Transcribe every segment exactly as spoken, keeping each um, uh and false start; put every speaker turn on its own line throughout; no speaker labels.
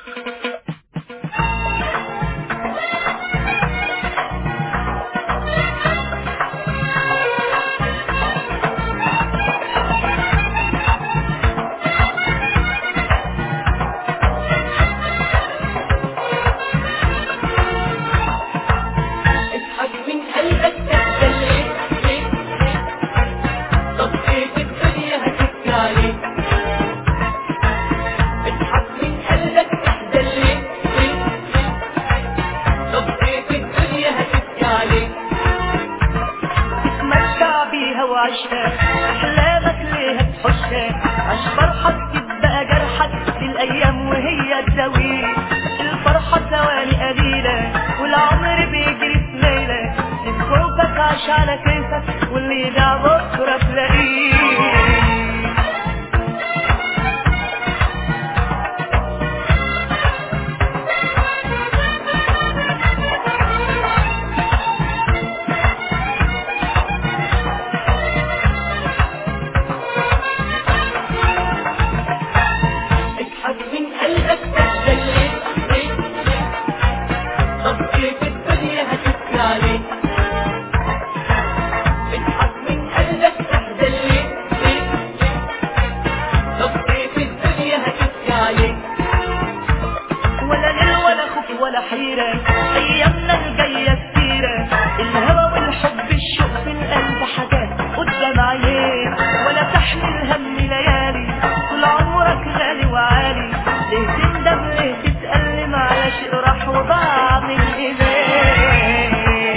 أحلامك ليه تحشها عش فرحك تبقى جرحك الأيام وهي تداويك الفرحة ثواني قليلة والعمر بيجري في ليلة نسكوبك عش على كيفك واللي يدع بكرة تلاقيه. ولا حيرة أيامنا الجاية كتيرة الهوى والحب الشوق في القلب حاجات قدام عينيك ولا تحمل هم ليالي طول عمرك غالي وعالي ليه تندم ليه تتألم على شيء راح وضاع من إيديك.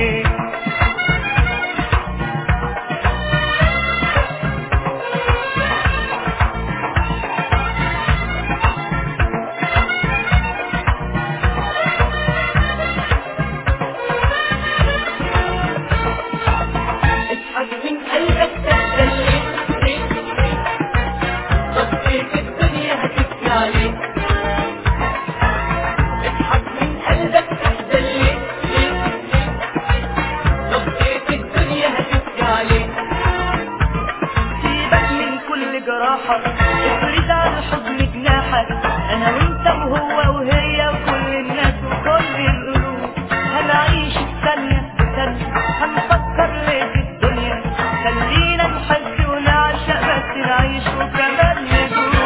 افرد على الحضن جناحك انا وانت وهو وهي وكل الناس وكل القلوب هنعيش الثانية بثانية هنفكر ليه في الدنيا خلينا نحس ونعشق بس نعيش وكمان ندوب.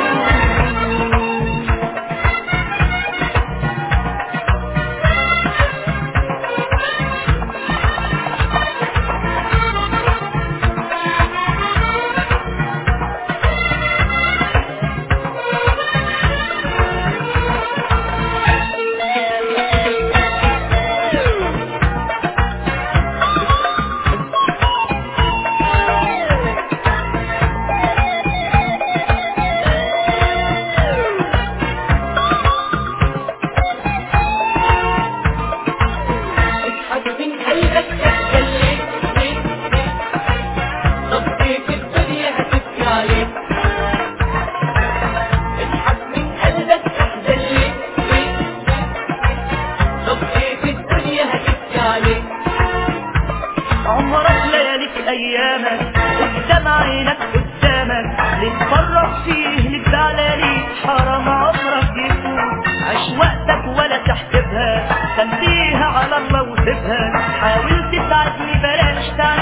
عمرك لياليك ايامك قدام عينك قدامك نتفرج فيه لك زعلانين حرام عمرك يفوت عيش وقتك ولا تحسبها خليها على الله وسيبها حاول تساعدني بلاش تعمل